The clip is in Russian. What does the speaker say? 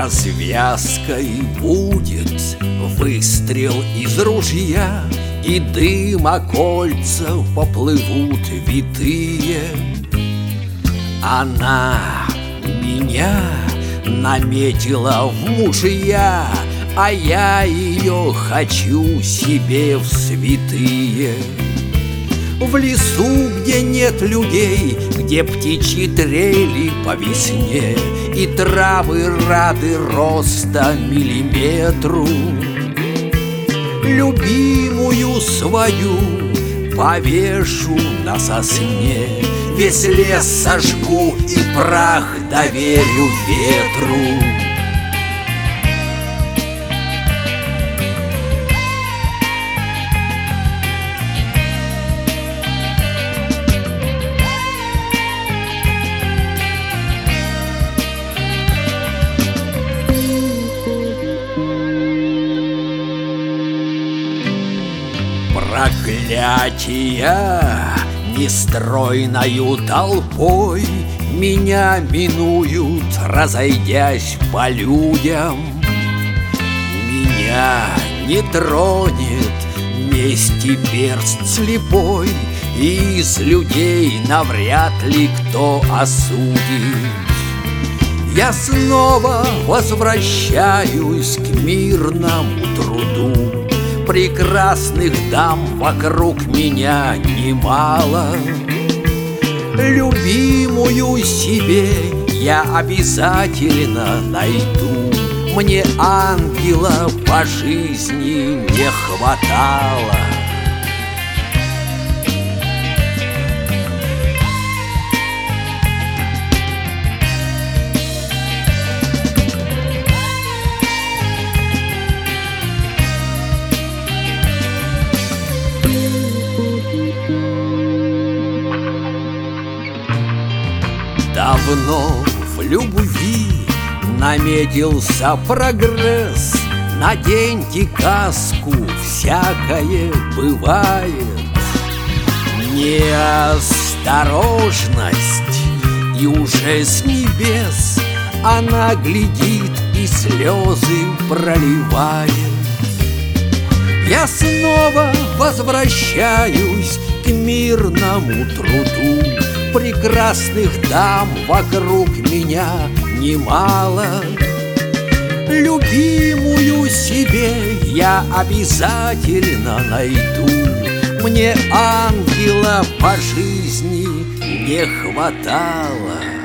развязкой будет выстрел из ружья, и дым окольца поплывут витые. Она меня наметила в мужья, а я ее хочу себе в святые. В лесу, где нет людей, где птичьи трели по весне, и травы рады роста миллиметру, любимую свою повешу на сосне, весь лес сожгу и прах доверю ветру. Проклятия нестройною толпой меня минуют, разойдясь по людям. Меня не тронет месть и перст слепой, и из людей навряд ли кто осудит. Я снова возвращаюсь к мирному труду. Прекрасных дам вокруг меня немало. Любимую себе я обязательно найду. Мне ангела по жизни не хватало. Давно в любви наметился прогресс. Наденьте каску, всякое бывает. Неосторожность, и уже с небес она глядит и слезы проливает. Я снова возвращаюсь к мирному труду. Прекрасных дам вокруг меня немало. Любимую себе я обязательно найду. Мне ангела по жизни не хватало.